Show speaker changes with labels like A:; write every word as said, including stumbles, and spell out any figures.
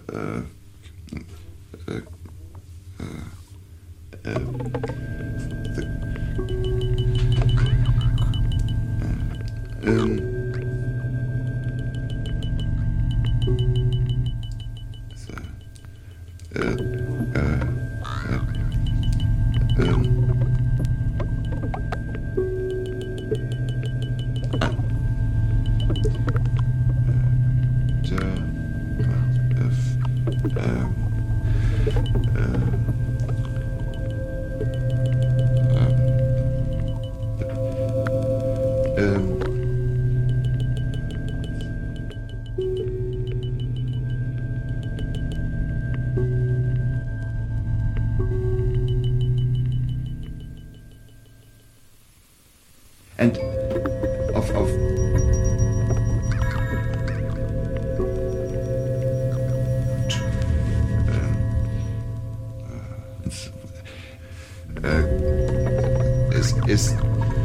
A: uh, uh, uh, uh, the, uh, um, the, uh, uh, uh, um, the, uh, if, um, uh, um, and of of uh, es ist